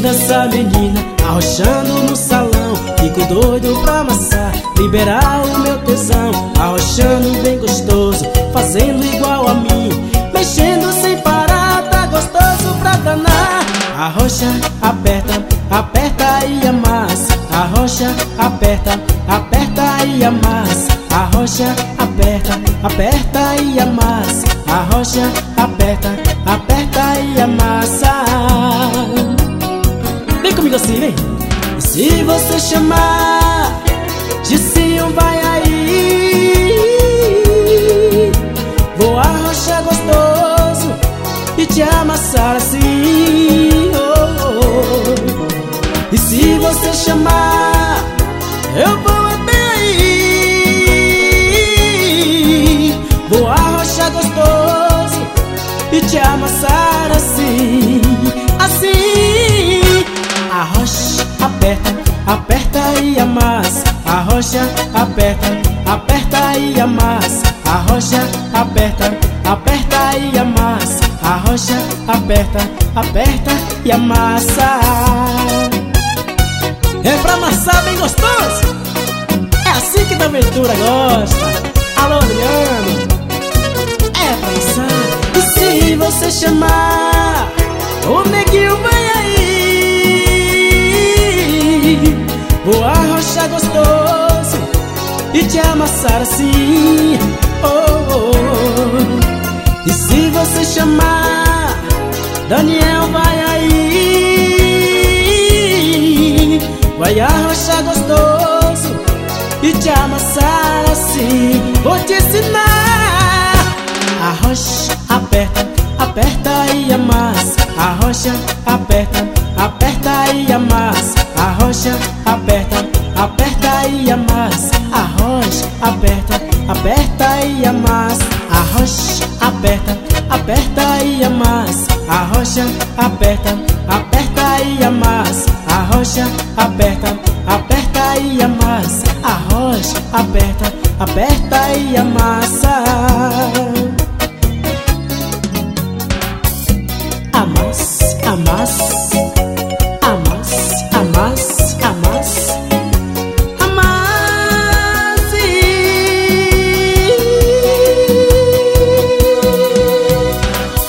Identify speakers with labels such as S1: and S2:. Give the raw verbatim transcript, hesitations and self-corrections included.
S1: dessa menina arrochando no salão. Fico doido pra amassar, liberar o meu tesão. Arrochando bem gostoso, fazendo igual a mim, mexendo sem parar, tá gostoso pra danar. Arrocha, aperta, aperta e amassa. Arrocha, aperta, aperta e amassa. Arrocha, aperta, aperta e amassa. Arrocha, aperta, aperta e amassa. Vem comigo assim, vem. E se você chamar de sim, vai aí, vou arrochar gostoso e te amassar assim, oh, oh, oh. E se você chamar, eu vou até aí, vou arrochar gostoso e te amassar assim, assim. Arrocha, aperta, aperta e amassa. Arrocha, aperta, aperta e amassa. Arrocha, aperta, aperta e amassa. Arrocha, aperta, aperta e amassa. É pra amassar bem gostoso. É assim que da Aventura gosta. Alô, Adriano. É pra amassar. E se você chamar, o neguinho vai aí, vou arrochar gostoso e te amassar assim, oh, oh, oh. E se você chamar, Daniel vai aí, vai arrochar gostoso e te amassar assim. Vou te ensinar. Arrocha, aperta, aperta e amassa. Arrocha, aperta, aperta e amassa. Arrocha, aperta, aperta e amassa. Arrocha, aperta, aperta e amassa. Arrocha, aperta, aperta e amassa. Arrocha, aperta, aperta e amassa. Arrocha, aperta, aperta e amassa. Arrocha, aperta, aperta